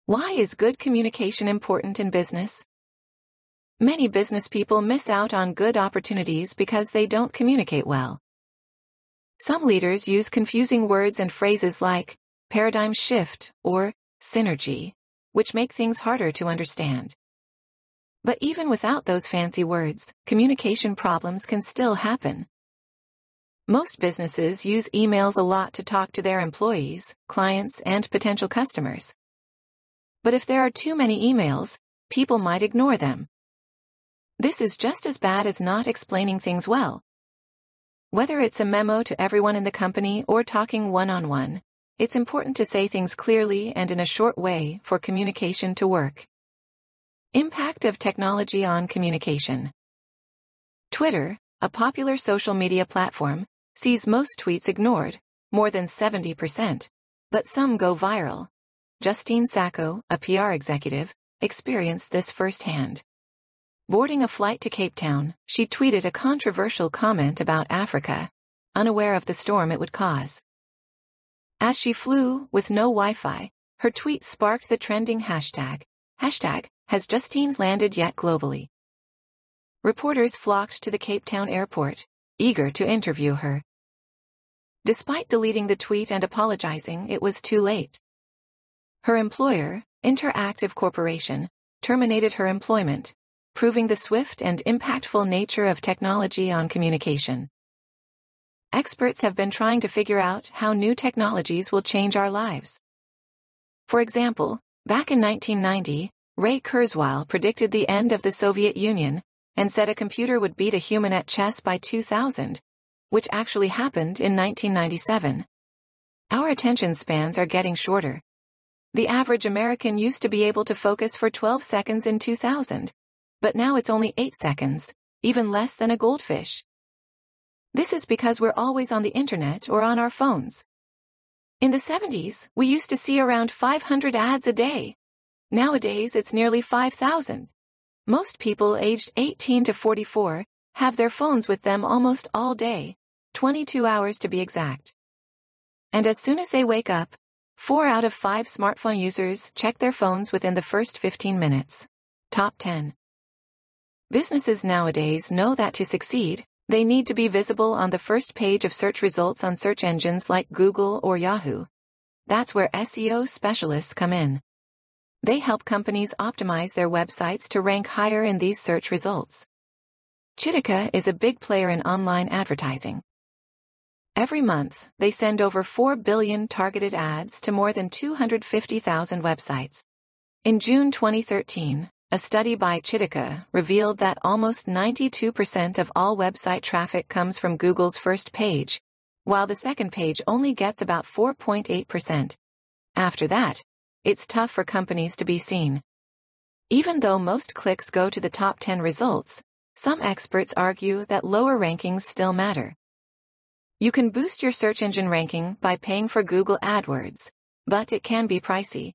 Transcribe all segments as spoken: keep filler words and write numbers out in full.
Why is good communication important in business? Many business people miss out on good opportunities because they don't communicate well. Some leaders use confusing words and phrases like paradigm shift or synergy, which make things harder to understand. But even without those fancy words, communication problems can still happen. Most businesses use emails a lot to talk to their employees, clients, and potential customers. But if there are too many emails, people might ignore them. This is just as bad as not explaining things well. Whether it's a memo to everyone in the company or talking one-on-one, it's important to say things clearly and in a short way for communication to work. Impact of technology on communication. Twitter, a popular social media platform, sees most tweets ignored, more than seventy percent, but some go viral. Justine Sacco, a P R executive, experienced this firsthand. Boarding a flight to Cape Town, she tweeted a controversial comment about Africa, unaware of the storm it would cause. As she flew, with no Wi-Fi, her tweet sparked the trending hashtag, hashtag, has Justine landed yet globally? Reporters flocked to the Cape Town airport, eager to interview her. Despite deleting the tweet and apologizing, it was too late. Her employer, Interactive Corporation, terminated her employment, proving the swift and impactful nature of technology on communication. Experts have been trying to figure out how new technologies will change our lives. For example, back in nineteen ninety, Ray Kurzweil predicted the end of the Soviet Union and said a computer would beat a human at chess by two thousand, which actually happened in nineteen ninety-seven. Our attention spans are getting shorter. The average American used to be able to focus for twelve seconds in two thousand, but now it's only eight seconds, even less than a goldfish. This is because we're always on the internet or on our phones. In the seventies, we used to see around five hundred ads a day. Nowadays it's nearly five thousand. Most people aged eighteen to forty-four have their phones with them almost all day, twenty-two hours to be exact. And as soon as they wake up, four out of five smartphone users check their phones within the first fifteen minutes. Top ten. Businesses nowadays know that to succeed, they need to be visible on the first page of search results on search engines like Google or Yahoo. That's where S E O specialists come in. They help companies optimize their websites to rank higher in these search results. Chitika is a big player in online advertising. Every month, they send over four billion targeted ads to more than two hundred fifty thousand websites. In June twenty thirteen, a study by Chitika revealed that almost ninety-two percent of all website traffic comes from Google's first page, while the second page only gets about four point eight percent. After that, it's tough for companies to be seen. Even though most clicks go to the top ten results, some experts argue that lower rankings still matter. You can boost your search engine ranking by paying for Google AdWords, but it can be pricey.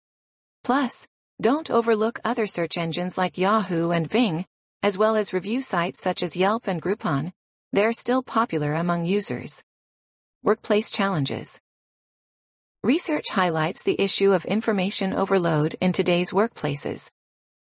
Plus, don't overlook other search engines like Yahoo and Bing, as well as review sites such as Yelp and Groupon. They're still popular among users. Workplace challenges. Research highlights the issue of information overload in today's workplaces.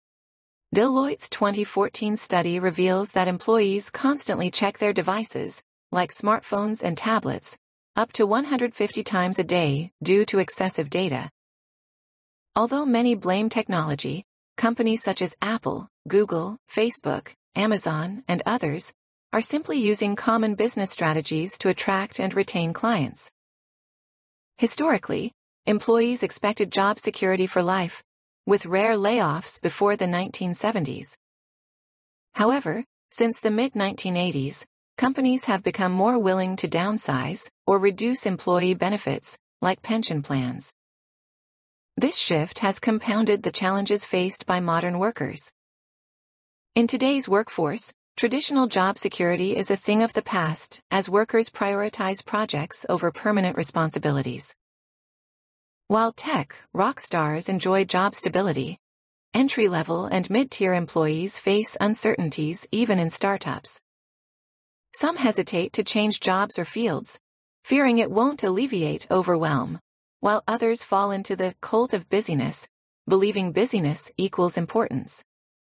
Deloitte's twenty fourteen study reveals that employees constantly check their devices, like smartphones and tablets, up to one hundred fifty times a day due to excessive data. Although many blame technology, companies such as Apple, Google, Facebook, Amazon, and others are simply using common business strategies to attract and retain clients. Historically, employees expected job security for life, with rare layoffs before the nineteen seventies. However, since the mid nineteen eighties, companies have become more willing to downsize or reduce employee benefits, like pension plans. This shift has compounded the challenges faced by modern workers. In today's workforce, traditional job security is a thing of the past as workers prioritize projects over permanent responsibilities. While tech rock stars enjoy job stability, entry-level and mid-tier employees face uncertainties even in startups. Some hesitate to change jobs or fields, fearing it won't alleviate overwhelm, while others fall into the cult of busyness, believing busyness equals importance.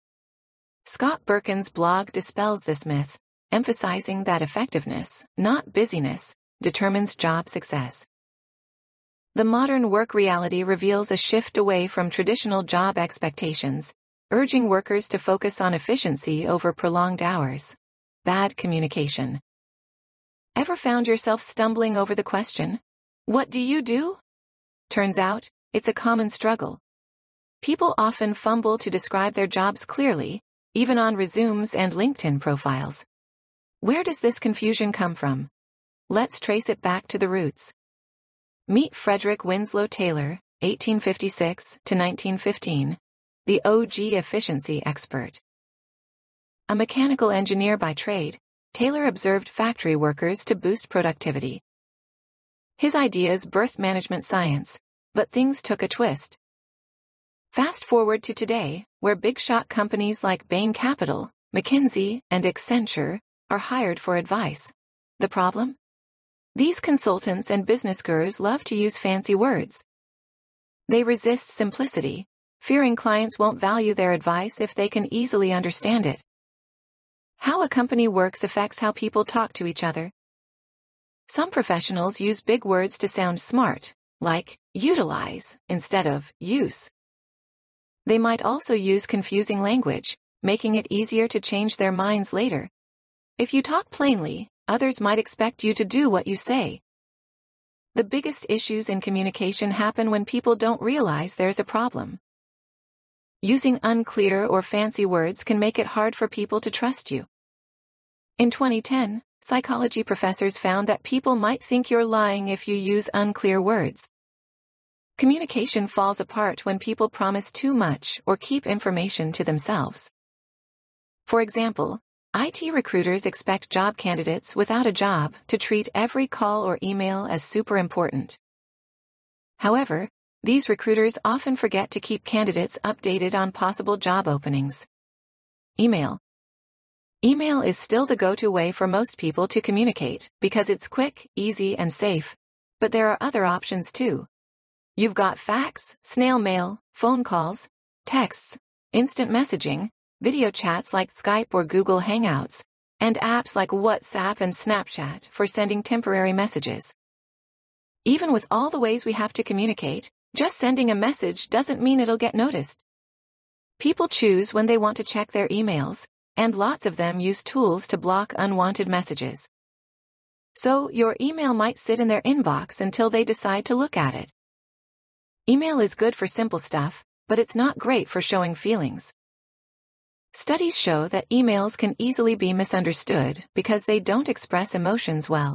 Scott Berkin's blog dispels this myth, emphasizing that effectiveness, not busyness, determines job success. The modern work reality reveals a shift away from traditional job expectations, urging workers to focus on efficiency over prolonged hours. Bad communication. Ever found yourself stumbling over the question, "What do you do?" Turns out, it's a common struggle. People often fumble to describe their jobs clearly, even on resumes and LinkedIn profiles. Where does this confusion come from? Let's trace it back to the roots. Meet Frederick Winslow Taylor, eighteen fifty-six to nineteen fifteen, the O G efficiency expert. A mechanical engineer by trade, Taylor observed factory workers to boost productivity. His ideas birthed management science, but things took a twist. Fast forward to today, where big-shot companies like Bain Capital, McKinsey, and Accenture are hired for advice. The problem? These consultants and business gurus love to use fancy words. They resist simplicity, fearing clients won't value their advice if they can easily understand it. How a company works affects how people talk to each other. Some professionals use big words to sound smart, like utilize instead of use. They might also use confusing language, making it easier to change their minds later. If you talk plainly, others might expect you to do what you say. The biggest issues in communication happen when people don't realize there's a problem. Using unclear or fancy words can make it hard for people to trust you. In twenty ten, psychology professors found that people might think you're lying if you use unclear words. Communication falls apart when people promise too much or keep information to themselves. For example, I T recruiters expect job candidates without a job to treat every call or email as super important. However, these recruiters often forget to keep candidates updated on possible job openings. Email. Email is still the go-to way for most people to communicate because it's quick, easy, and safe, but there are other options too. You've got fax, snail mail, phone calls, texts, instant messaging, video chats like Skype or Google Hangouts, and apps like WhatsApp and Snapchat for sending temporary messages. Even with all the ways we have to communicate, just sending a message doesn't mean it'll get noticed. People choose when they want to check their emails, and lots of them use tools to block unwanted messages. So your email might sit in their inbox until they decide to look at it. Email is good for simple stuff, but it's not great for showing feelings. Studies show that emails can easily be misunderstood because they don't express emotions well.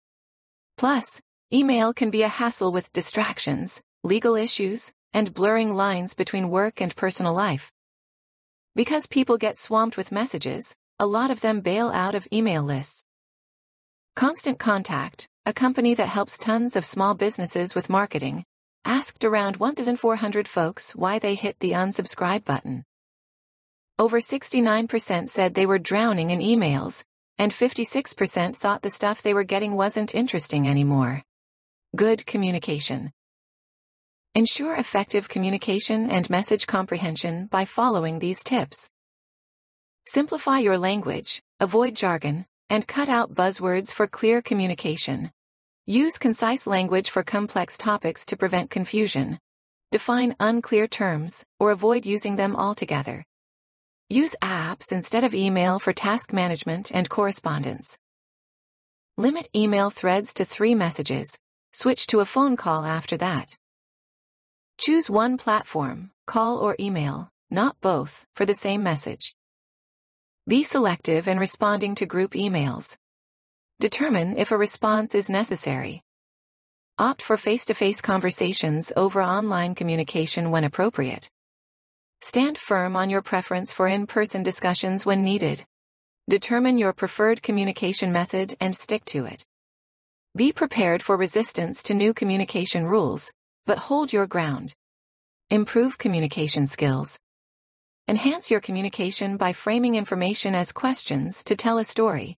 Plus, email can be a hassle with distractions, legal issues, and blurring lines between work and personal life. Because people get swamped with messages, a lot of them bail out of email lists. Constant Contact, a company that helps tons of small businesses with marketing, asked around one thousand four hundred folks why they hit the unsubscribe button. Over sixty-nine percent said they were drowning in emails, and fifty-six percent thought the stuff they were getting wasn't interesting anymore. Good communication. Ensure effective communication and message comprehension by following these tips. Simplify your language, avoid jargon, and cut out buzzwords for clear communication. Use concise language for complex topics to prevent confusion. Define unclear terms, or avoid using them altogether. Use apps instead of email for task management and correspondence. Limit email threads to three messages. Switch to a phone call after that. Choose one platform, call or email, not both, for the same message. Be selective in responding to group emails. Determine if a response is necessary. Opt for face-to-face conversations over online communication when appropriate. Stand firm on your preference for in-person discussions when needed. Determine your preferred communication method and stick to it. Be prepared for resistance to new communication rules, but hold your ground. Improve communication skills. Enhance your communication by framing information as questions to tell a story.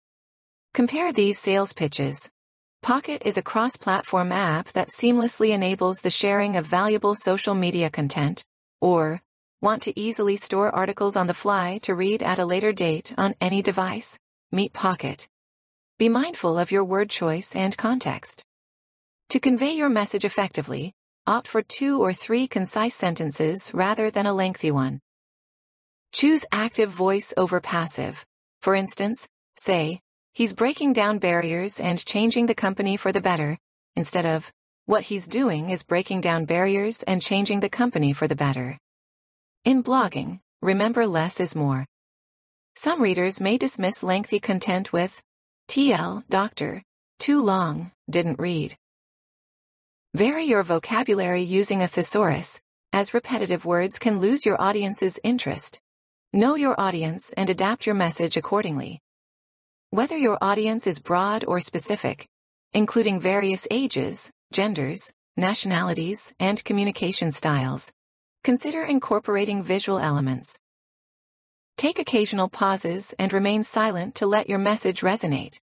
Compare these sales pitches. Pocket is a cross-platform app that seamlessly enables the sharing of valuable social media content, Or, want to easily store articles on the fly to read at a later date on any device? Meet Pocket. Be mindful of your word choice and context. To convey your message effectively, opt for two or three concise sentences rather than a lengthy one. Choose active voice over passive. For instance, say, "He's breaking down barriers and changing the company for the better," instead of, "What he's doing is breaking down barriers and changing the company for the better." In blogging, remember less is more. Some readers may dismiss lengthy content with, T L, doctor, too long, didn't read. Vary your vocabulary using a thesaurus, as repetitive words can lose your audience's interest. Know your audience and adapt your message accordingly. Whether your audience is broad or specific, including various ages, genders, nationalities, and communication styles, consider incorporating visual elements. Take occasional pauses and remain silent to let your message resonate.